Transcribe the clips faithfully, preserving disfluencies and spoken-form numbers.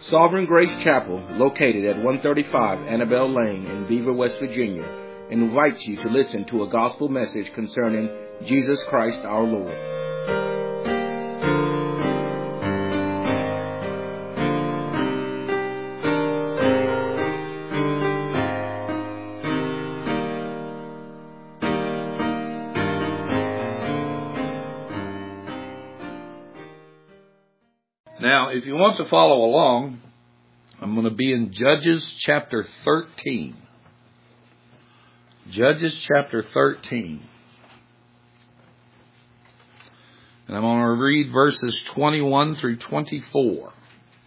Sovereign Grace Chapel, located at one thirty-five Annabelle Lane in Beaver, West Virginia, invites you to listen to a gospel message concerning Jesus Christ our Lord. Now, if you want to follow along, I'm going to be in Judges chapter thirteen. Judges chapter thirteen. And I'm going to read verses twenty-one through twenty-four.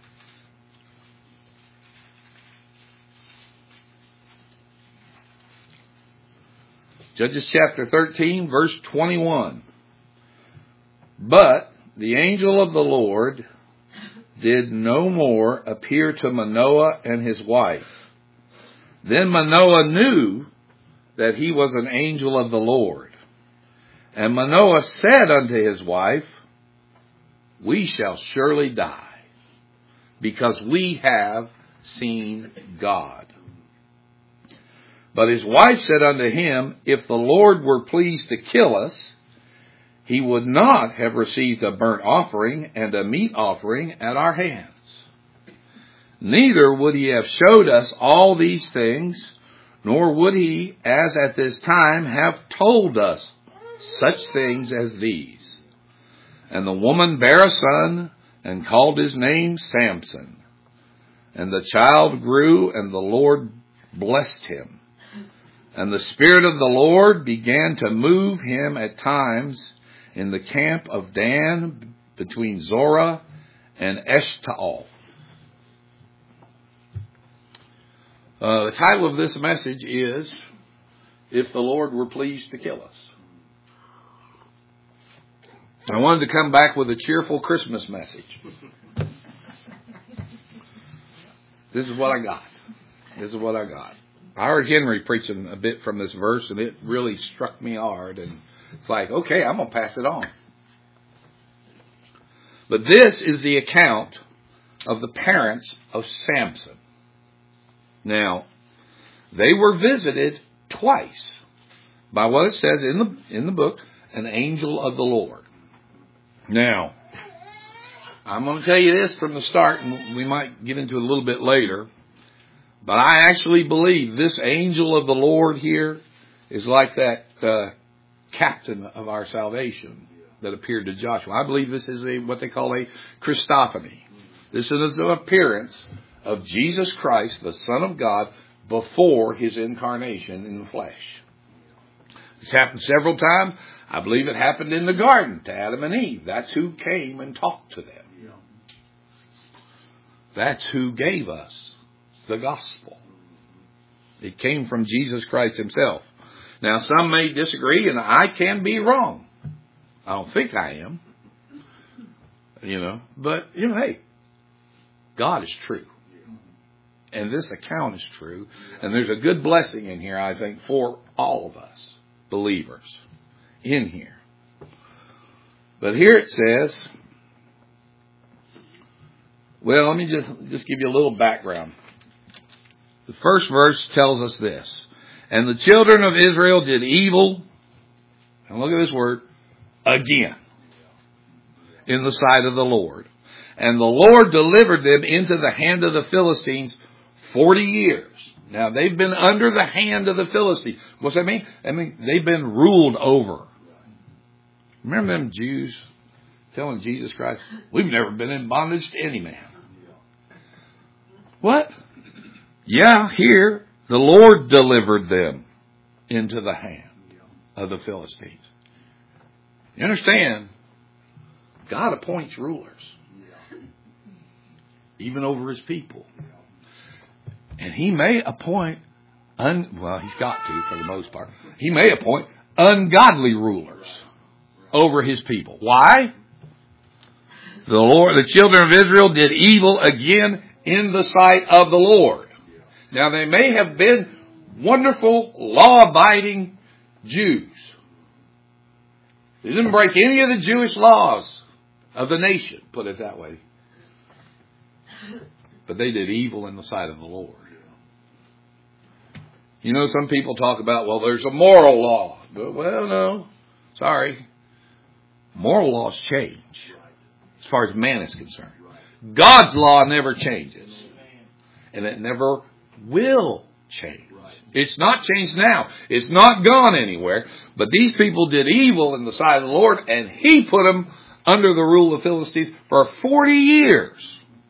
Judges chapter thirteen, verse twenty-one. But the angel of the Lord did no more appear to Manoah and his wife. Then Manoah knew that he was an angel of the Lord. And Manoah said unto his wife, We shall surely die, because we have seen God. But his wife said unto him, If the Lord were pleased to kill us, he would not have received a burnt offering and a meat offering at our hands. Neither would he have showed us all these things, nor would he, as at this time, have told us such things as these. And the woman bare a son, and called his name Samson. And the child grew, and the Lord blessed him. And the Spirit of the Lord began to move him at times in the camp of Dan, between Zorah and Eshtaol. Uh, the title of this message is, If the Lord Were Pleased to Kill Us. I wanted to come back with a cheerful Christmas message. This is what I got. This is what I got. I heard Henry preaching a bit from this verse, and it really struck me hard, and it's like, okay, I'm going to pass it on. But this is the account of the parents of Samson. Now, they were visited twice by what it says in the in the book, an angel of the Lord. Now, I'm going to tell you this from the start, and we might get into it a little bit later, but I actually believe this angel of the Lord here is like that uh, captain of our salvation that appeared to Joshua. I believe this is a what they call a Christophany. This is an appearance of Jesus Christ, the Son of God, before his incarnation in the flesh. It's happened several times. I believe it happened in the garden to Adam and Eve. That's who came and talked to them. That's who gave us the gospel. It came from Jesus Christ himself. Now, some may disagree, and I can be wrong. I don't think I am. You know, but, you know, hey, God is true. And this account is true. And there's a good blessing in here, I think, for all of us, believers, in here. But here it says, well, let me just, just give you a little background. The first verse tells us this. And the children of Israel did evil, and look at this word, again, in the sight of the Lord. And the Lord delivered them into the hand of the Philistines forty years. Now, they've been under the hand of the Philistines. What's that mean? I mean, they've been ruled over. Remember them Jews telling Jesus Christ, we've never been in bondage to any man. What? Yeah, here, the Lord delivered them into the hand of the Philistines. You understand? God appoints rulers. Even over his people. And he may appoint, un, well, he's got to for the most part. He may appoint ungodly rulers over his people. Why? The Lord, the children of Israel did evil again in the sight of the Lord. Now, they may have been wonderful, law-abiding Jews. They didn't break any of the Jewish laws of the nation, put it that way. but they did evil in the sight of the Lord. You know, some people talk about, well, there's a moral law. But, well, no. Sorry. Moral laws change as far as man is concerned. God's law never changes. And it never will change. It's not changed now. It's not gone anywhere. But these people did evil in the sight of the Lord, and He put them under the rule of the Philistines for forty years.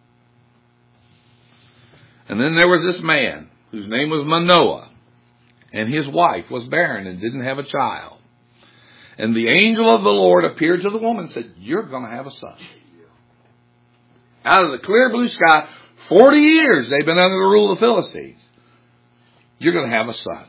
And then there was this man whose name was Manoah, and his wife was barren and didn't have a child. And the angel of the Lord appeared to the woman and said, you're going to have a son. Out of the clear blue sky, forty years they've been under the rule of the Philistines. You're going to have a son.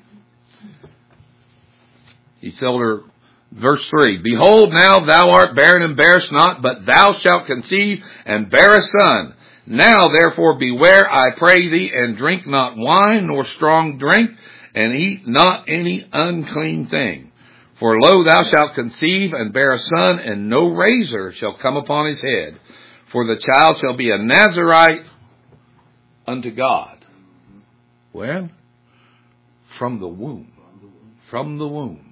He told her, verse three, behold, now thou art barren and bearest not, but thou shalt conceive and bear a son. Now therefore beware, I pray thee, and drink not wine nor strong drink, and eat not any unclean thing. For lo, thou shalt conceive and bear a son, and no razor shall come upon his head. For the child shall be a Nazarite unto God. When? From the womb. From the womb.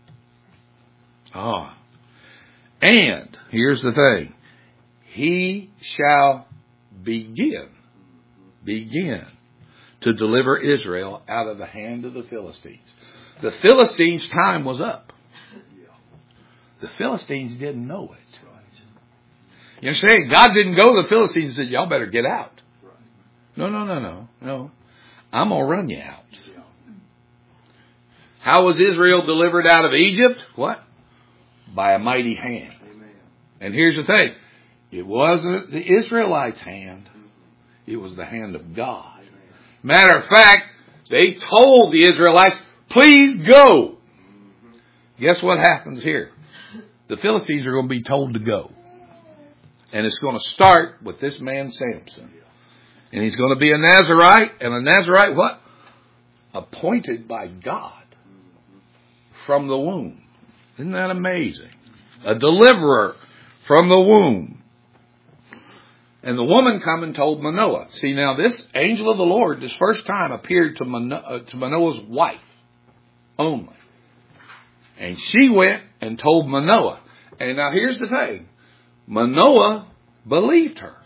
Ah. And, here's the thing. He shall begin, begin to deliver Israel out of the hand of the Philistines. The Philistines' time was up. The Philistines didn't know it. You understand? God didn't go to the Philistines and said, y'all better get out. No, no, no, no, no. I'm going to run you out. How was Israel delivered out of Egypt? What? By a mighty hand. And here's the thing. It wasn't the Israelites' hand. It was the hand of God. Matter of fact, they told the Israelites, please go. Guess what happens here? The Philistines are going to be told to go. And it's going to start with this man Samson. And he's going to be a Nazarite. And a Nazarite, what? Appointed by God from the womb. Isn't that amazing? A deliverer from the womb. And the woman come and told Manoah. See, now this angel of the Lord, this first time, appeared to, Mano- uh, to Manoah's wife only. And she went and told Manoah. And now here's the thing. Manoah believed her.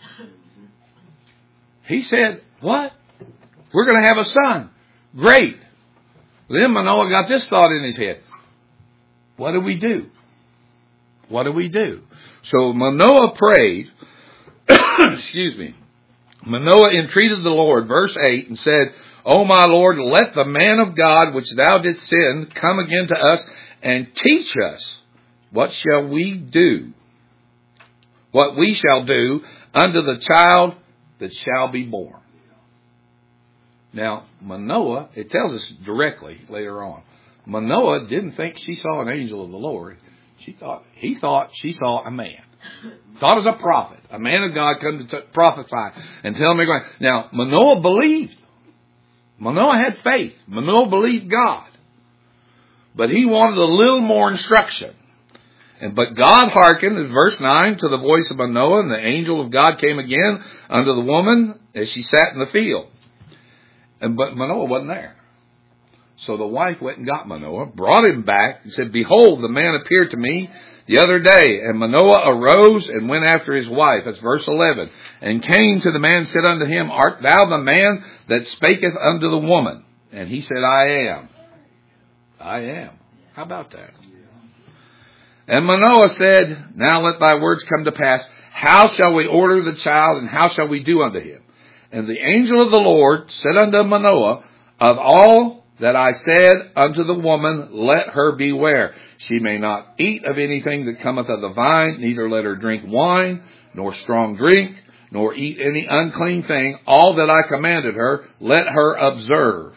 He said, what? We're going to have a son. Great. Then Manoah got this thought in his head. What do we do? What do we do? So Manoah prayed. Excuse me. Manoah entreated the Lord, verse eight, and said, O my Lord, let the man of God which thou didst send come again to us and teach us what shall we do, what we shall do unto the child that shall be born. Now, Manoah, it tells us directly later on, Manoah didn't think she saw an angel of the Lord. She thought, he thought she saw a man. Thought it was a prophet, a man of God come to t- prophesy and tell me. Now, Manoah believed. Manoah had faith. Manoah believed God. But he wanted a little more instruction. And But God hearkened, in verse nine, to the voice of Manoah, and the angel of God came again unto the woman as she sat in the field. And But Manoah wasn't there. So the wife went and got Manoah, brought him back, and said, Behold, the man appeared to me the other day. And Manoah arose and went after his wife. That's verse eleven. And came to the man, said unto him, Art thou the man that spaketh unto the woman? And he said, I am. I am. How about that? And Manoah said, Now let thy words come to pass. How shall we order the child, and how shall we do unto him? And the angel of the Lord said unto Manoah, Of all that I said unto the woman, let her beware. She may not eat of anything that cometh of the vine, neither let her drink wine, nor strong drink, nor eat any unclean thing. All that I commanded her, let her observe.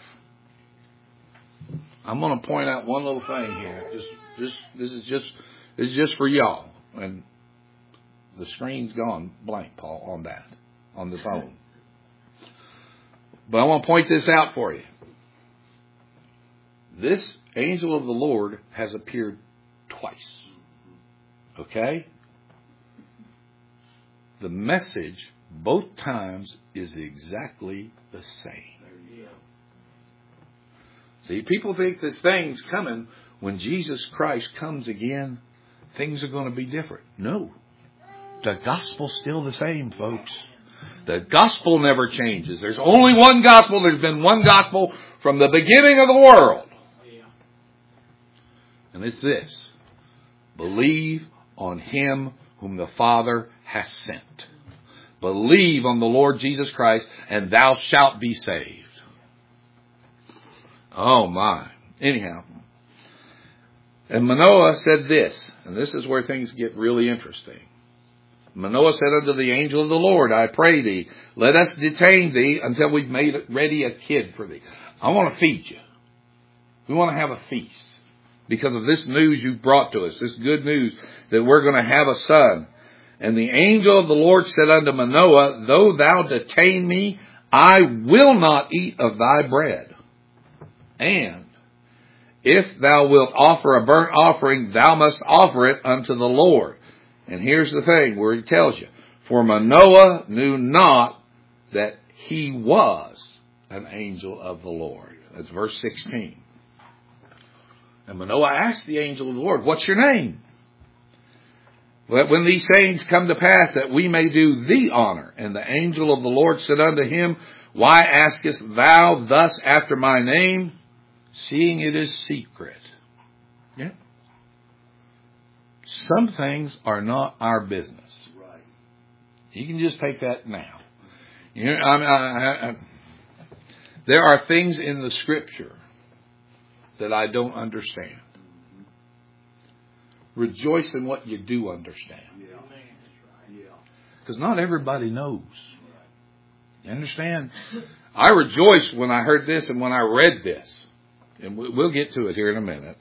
I'm going to point out one little thing here. Just, just, this is just, this is just for y'all. And the screen's gone blank, Paul, on that, on the phone. But I want to point this out for you. This angel of the Lord has appeared twice. Okay? The message both times is exactly the same. See, people think this thing's coming. When Jesus Christ comes again, things are going to be different. No. The gospel's still the same, folks. The gospel never changes. There's only one gospel. There's been one gospel from the beginning of the world. And it's this. Believe on Him whom the Father has sent. Believe on the Lord Jesus Christ, and thou shalt be saved. Oh my. Anyhow. And Manoah said this, and this is where things get really interesting. Manoah said unto the angel of the Lord, I pray thee, let us detain thee until we've made ready a kid for thee. I want to feed you. We want to have a feast because of this news you brought to us, this good news that we're going to have a son. And the angel of the Lord said unto Manoah, though thou detain me, I will not eat of thy bread. And if thou wilt offer a burnt offering, thou must offer it unto the Lord. And here's the thing where he tells you, for Manoah knew not that he was an angel of the Lord. That's verse sixteen. And Manoah asked the angel of the Lord, what's your name? Let when these sayings come to pass, that we may do thee honor. And the angel of the Lord said unto him, why askest thou thus after my name, seeing it is secret? Yeah. Some things are not our business. Right. You can just take that now. You know, I, I, I, there are things in the Scripture that I don't understand. Rejoice in what you do understand. Because not everybody knows. You understand? I rejoiced when I heard this and when I read this. And we'll get to it here in a minute.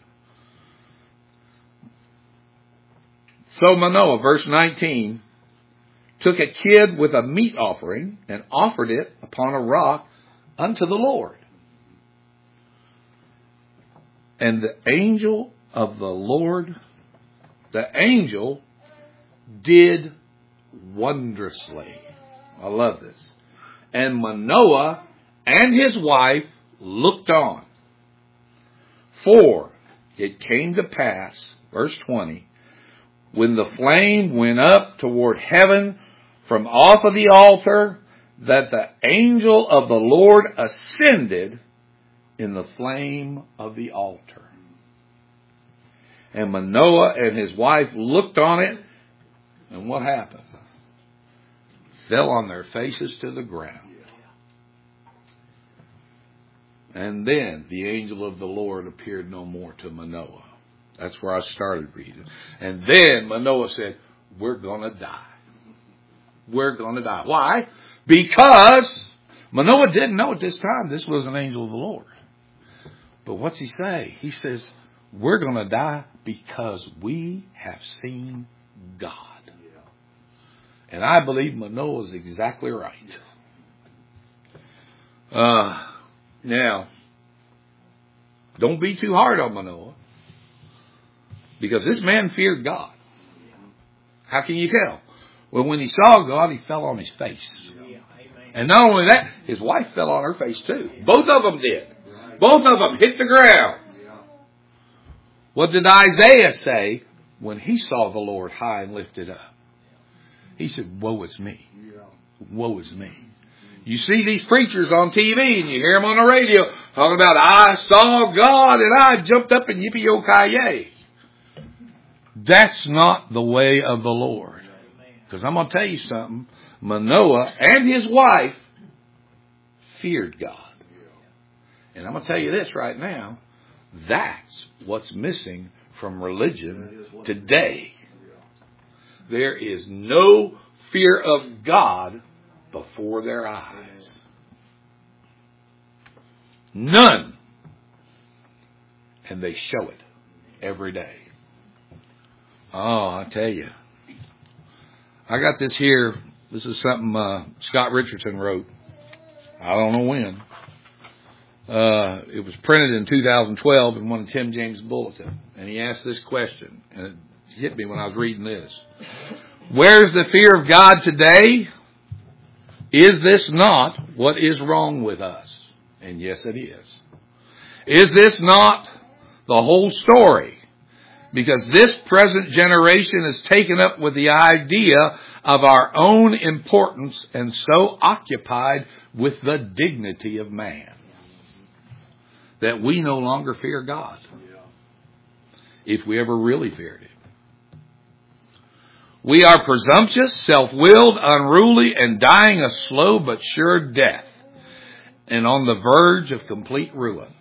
So Manoah, verse nineteen, took a kid with a meat offering and offered it upon a rock unto the Lord. And the angel of the Lord, the angel did wondrously. I love this. And Manoah and his wife looked on. For it came to pass, verse twenty, when the flame went up toward heaven from off of the altar, that the angel of the Lord ascended in the flame of the altar. And Manoah and his wife looked on it, and what happened? Fell on their faces to the ground. And then the angel of the Lord appeared no more to Manoah. That's where I started reading. And then Manoah said, we're going to die. We're going to die. Why? Because Manoah didn't know at this time this was an angel of the Lord. But what's he say? He says, we're going to die because we have seen God. And I believe Manoah is exactly right. Uh, now, don't be too hard on Manoah. Because this man feared God. How can you tell? Well, when he saw God, he fell on his face. And not only that, his wife fell on her face too. Both of them did. Both of them hit the ground. What did Isaiah say when he saw the Lord high and lifted up? He said, woe is me. Woe is me. You see these preachers on T V and you hear them on the radio talking about, I saw God and I jumped up and yippee-yo-ki-yay. That's not the way of the Lord. Because I'm going to tell you something. Manoah and his wife feared God. And I'm going to tell you this right now. That's what's missing from religion today. There is no fear of God before their eyes. None. And they show it every day. Oh, I tell you. I got this here. This is something uh, Scott Richardson wrote. I don't know when. Uh, it was printed in two thousand twelve in one of Tim James' bulletin. And he asked this question. And it hit me when I was reading this. Where's the fear of God today? Is this not what is wrong with us? And yes, it is. Is this not the whole story? Because this present generation is taken up with the idea of our own importance and so occupied with the dignity of man that we no longer fear God, if we ever really feared Him. We are presumptuous, self-willed, unruly, and dying a slow but sure death, and on the verge of complete ruin.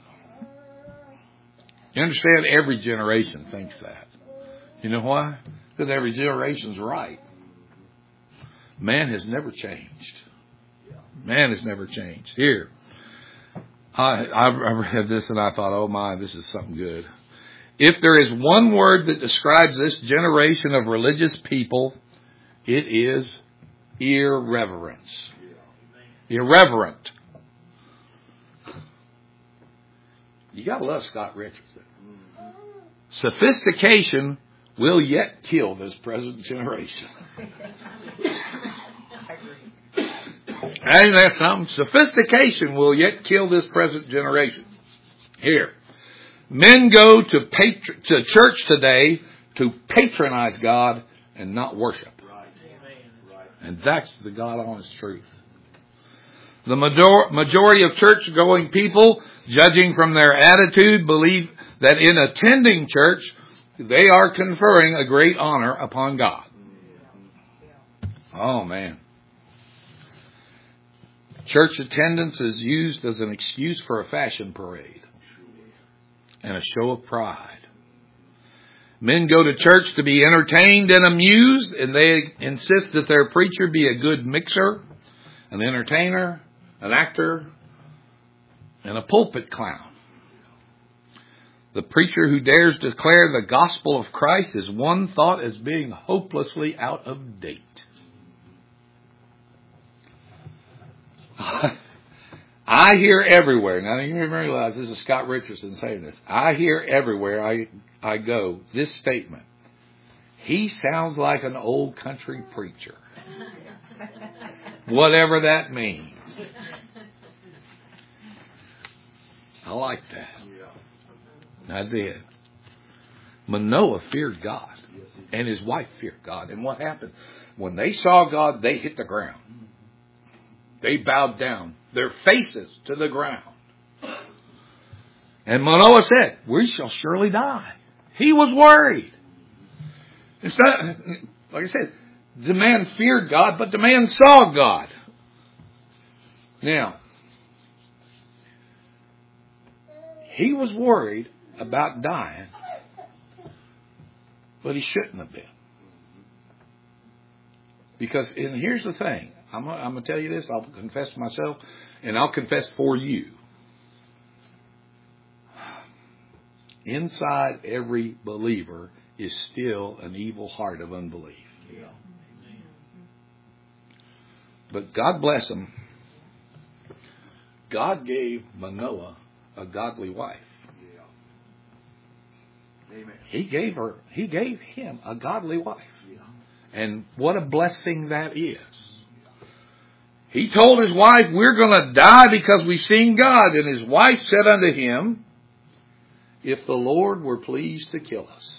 You understand? Every generation thinks that. You know why? Because every generation's right. Man has never changed. Man has never changed. Here, I, I read this and I thought, oh my, this is something good. If there is one word that describes this generation of religious people, it is irreverence. Irreverent. You gotta love Scott Richardson. Sophistication will yet kill this present generation. Ain't that something? Sophistication will yet kill this present generation. Here. Men go to, patr- to church today to patronize God and not worship. And that's the God honest truth. The major- majority of church-going people, judging from their attitude, believe that in attending church, they are conferring a great honor upon God. Oh, man. Church attendance is used as an excuse for a fashion parade and a show of pride. Men go to church to be entertained and amused, and they insist that their preacher be a good mixer, an entertainer, an actor, and a pulpit clown. The preacher who dares declare the gospel of Christ is one thought as being hopelessly out of date. I hear everywhere, now you realize this is Scott Richardson saying this. I hear everywhere I, I go this statement. He sounds like an old country preacher. Whatever that means. I like that. I did. Manoah feared God. And his wife feared God. And what happened? When they saw God, they hit the ground. They bowed down, their faces to the ground. And Manoah said, we shall surely die. He was worried. It's not, like I said, the man feared God, but the man saw God. Now, he was worried about dying, but he shouldn't have been. Because, and here's the thing. I'm, I'm going to tell you this. I'll confess to myself, and I'll confess for you. Inside every believer is still an evil heart of unbelief. Yeah. But God bless him. God gave Manoah a godly wife. Yeah. Amen. He gave her. He gave him a godly wife. Yeah. And what a blessing that is. He told his wife, we're going to die because we've seen God. And his wife said unto him, if the Lord were pleased to kill us.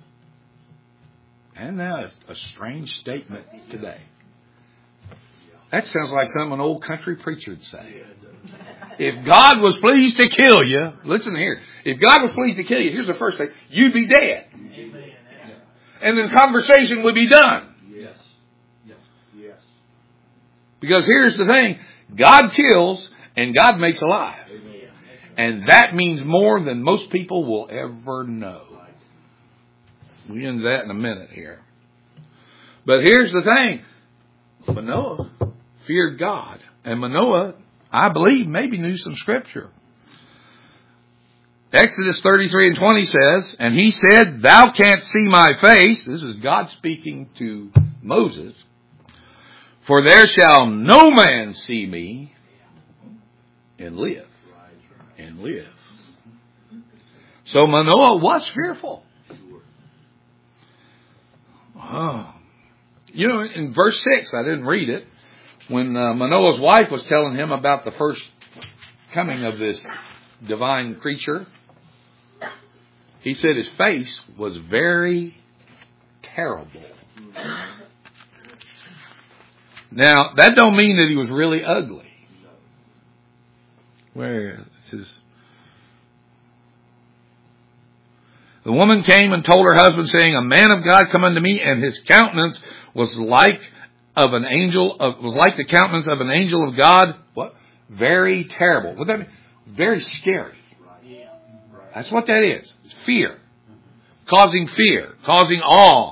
And that's a strange statement today. That sounds like something an old country preacher would say. If God was pleased to kill you, listen here. If God was pleased to kill you, here's the first thing. You'd be dead. Amen. And then conversation would be done. Yes. Yes. Because here's the thing. God kills and God makes alive. Amen. And that means more than most people will ever know. We'll get into that in a minute here. But here's the thing. Manoah feared God. And Manoah, I believe, maybe knew some scripture. Exodus thirty-three and twenty says, and he said, thou canst see my face. This is God speaking to Moses. For there shall no man see me and live. And live. So Manoah was fearful. Oh. You know, in verse six, I didn't read it. when uh, Manoah's wife was telling him about the first coming of this divine creature, he said his face was very terrible. Now, that don't mean that he was really ugly. Where is the woman came and told her husband, saying, a man of God come unto me, and his countenance was like of an angel of, was like the countenance of an angel of God. What? Very terrible. What that mean? Very scary. That's what that is. Fear. Causing fear. Causing awe.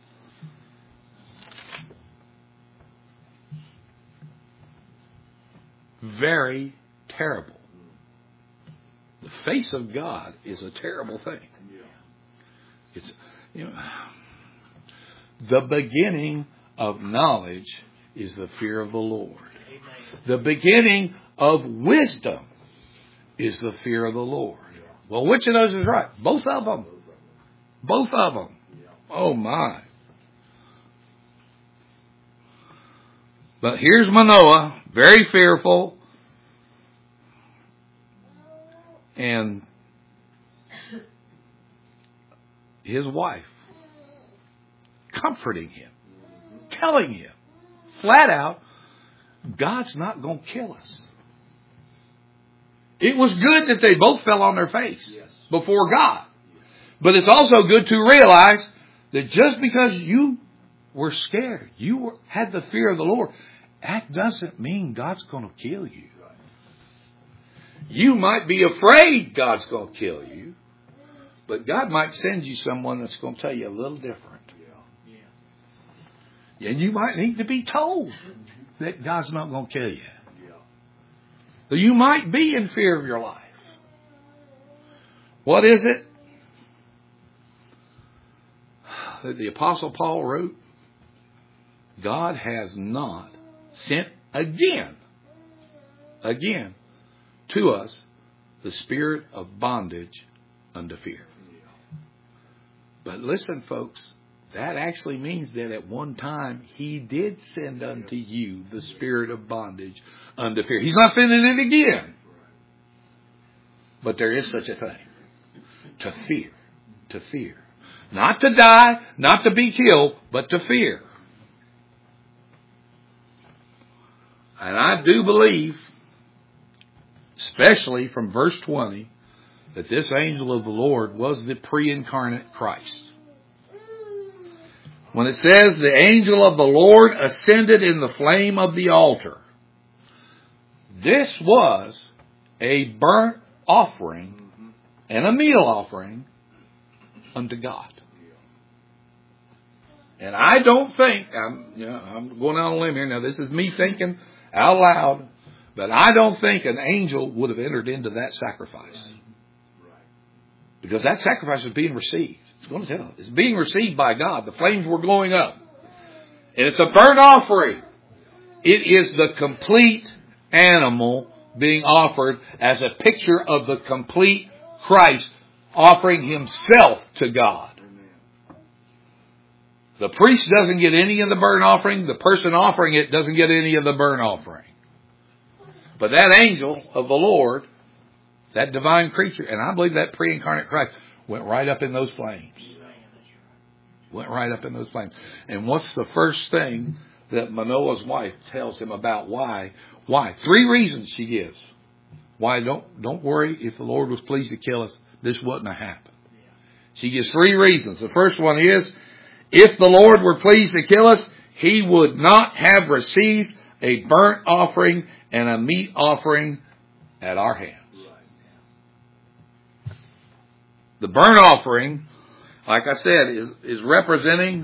Very terrible. The face of God is a terrible thing. It's, you know, the beginning of knowledge is the fear of the Lord. The beginning of wisdom is the fear of the Lord. Well, which of those is right? Both of them. Both of them. Oh my. But here's Manoah, very fearful, and his wife comforting him, telling him flat out, God's not going to kill us. It was good that they both fell on their face before God. But it's also good to realize that just because you were scared, you were, had the fear of the Lord, that doesn't mean God's going to kill you. You might be afraid God's going to kill you, but God might send you someone that's going to tell you a little different. And you might need to be told that God's not going to kill you. So you might be in fear of your life. What is it that the Apostle Paul wrote? God has not sent again, again, to us the spirit of bondage unto fear. But listen, folks, that actually means that at one time He did send unto you the spirit of bondage unto fear. He's not sending it again. But there is such a thing. To fear. To fear. Not to die, not to be killed, but to fear. And I do believe, especially from verse twenty, that this angel of the Lord was the pre-incarnate Christ. When it says the angel of the Lord ascended in the flame of the altar, this was a burnt offering and a meal offering unto God. And I don't think, I'm, you know, I'm going out on a limb here, now this is me thinking out loud, but I don't think an angel would have entered into that sacrifice. Because that sacrifice is being received. It's going to tell us. It's being received by God. The flames were going up. And it's a burnt offering. It is the complete animal being offered as a picture of the complete Christ offering Himself to God. The priest doesn't get any of the burnt offering. The person offering it doesn't get any of the burnt offering. But that angel of the Lord, that divine creature, and I believe that pre-incarnate Christ, went right up in those flames. Went right up in those flames. And what's the first thing that Manoah's wife tells him about why? Why? Three reasons she gives. Why don't don't worry, if the Lord was pleased to kill us, this wouldn't have happened. She gives three reasons. The first one is, if the Lord were pleased to kill us, He would not have received a burnt offering and a meat offering at our hands. The burnt offering, like I said, is, is representing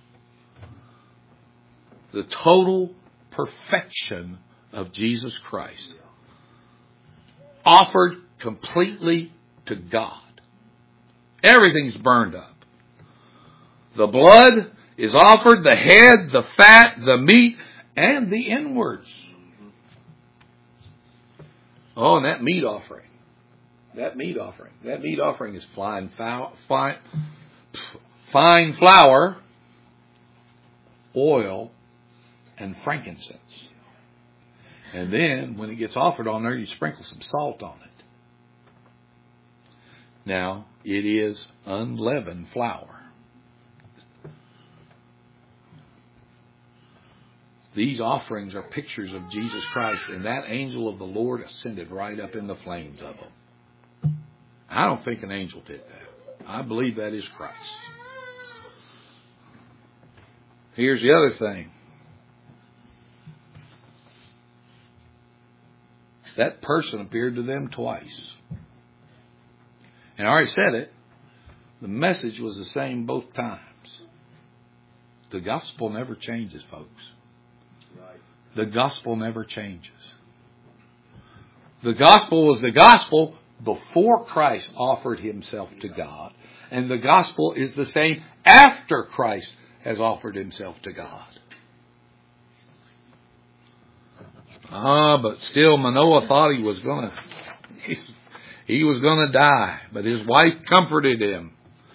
the total perfection of Jesus Christ. Offered completely to God. Everything's burned up. The blood is offered, the head, the fat, the meat, and the inwards. Oh, and that meat offering. That meat offering. That meat offering is fine, fine, fine flour, oil, and frankincense. And then, when it gets offered on there, you sprinkle some salt on it. Now, it is unleavened flour. These offerings are pictures of Jesus Christ, and that angel of the Lord ascended right up in the flames of them. I don't think an angel did that. I believe that is Christ. Here's the other thing. That person appeared to them twice. And I already said it. The message was the same both times. The gospel never changes, folks. The gospel never changes. The gospel was the gospel before Christ offered himself to God. And the gospel is the same after Christ has offered himself to God. Ah, but still Manoah thought he was going to, he was going to die. But his wife comforted him.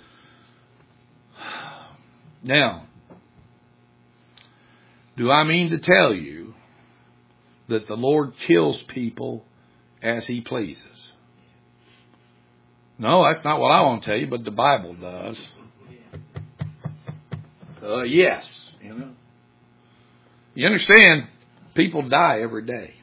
Now, do I mean to tell you that the Lord kills people as he pleases? No, that's not what I want to tell you, but the Bible does. Uh, yes. You know. You understand, people die every day.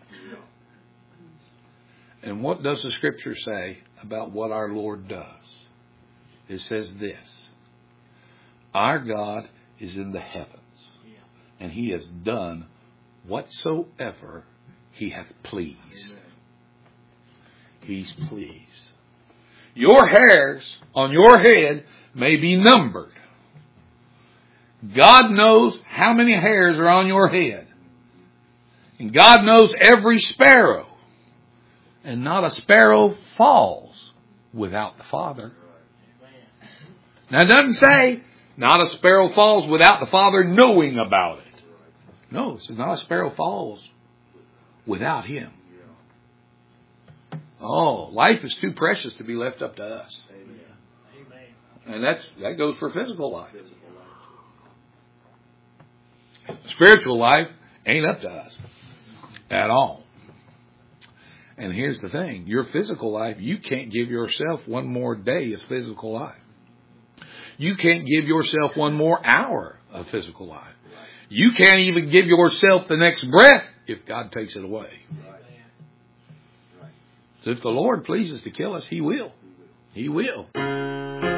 And what does the Scripture say about what our Lord does? It says this. Our God is in the heavens, and he has done whatsoever he hath pleased. He's pleased. Your hairs on your head may be numbered. God knows how many hairs are on your head. And God knows every sparrow. And not a sparrow falls without the Father. Now it doesn't say not a sparrow falls without the Father knowing about it. No, it says not a sparrow falls without him. Oh, life is too precious to be left up to us. And that's that goes for physical life. Spiritual life ain't up to us at all. And here's the thing. Your physical life, you can't give yourself one more day of physical life. You can't give yourself one more hour of physical life. You can't even give yourself the next breath if God takes it away. So if the Lord pleases to kill us, he will. He will.